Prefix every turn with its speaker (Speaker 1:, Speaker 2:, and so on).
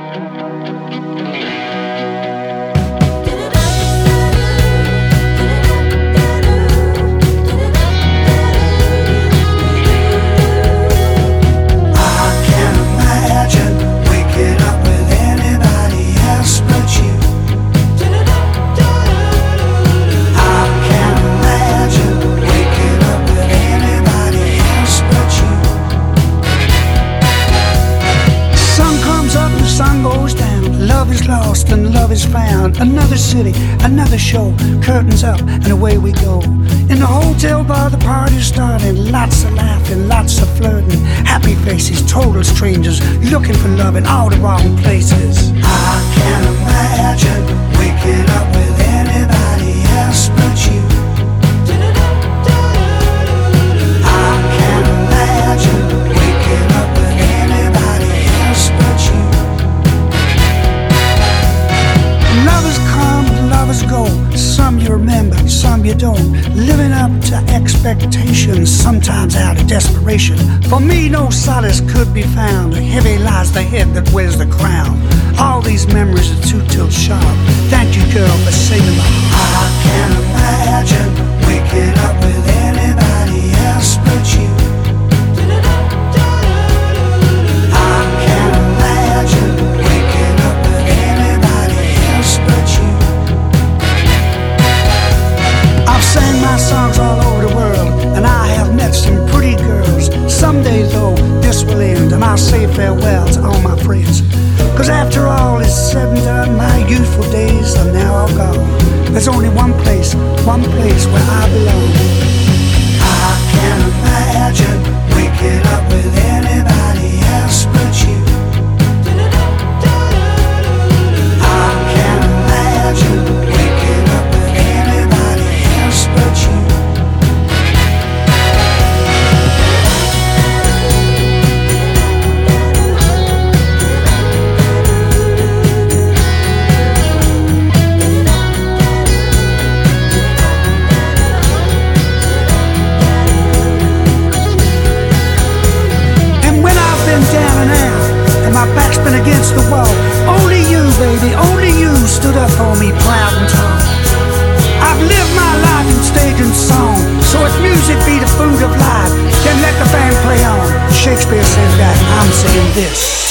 Speaker 1: Love is lost and love is found. Another city, another show. Curtains up and away we go. In the hotel bar the party's starting. Lots of laughing, lots of flirting. Happy faces, total strangers looking for love in all the wrong places. I can't imagine waking up with anybody else but you. I can't imagine waking up with anybody else but you. Lovers come, lovers go. Some you remember, some you don't. Living up to expectations, sometimes out of desperation. For me no solace could be found. Heavy lies the head that wears the crown. All these memories are too till sharp. Thank you girl for saving my heart. I can't imagine waking up with anybody else but you. I can't imagine waking up with anybody else but you. I've sang my songs all over the world, and I have met some pretty girls. Someday though, this will end, and I'll say farewell to all my friends. Cause after all is said and done, my youthful days are now all gone. There's only one place where I belong. I can't imagine waking up with anybody else but you. I can't imagine waking up with anybody else but you. Down and out, and my back's been against the wall. Only you, baby, only you stood up for me proud and tall. I've lived my life in stage and song, so if music be the food of life, then let the band play on. Shakespeare said that, I'm saying this.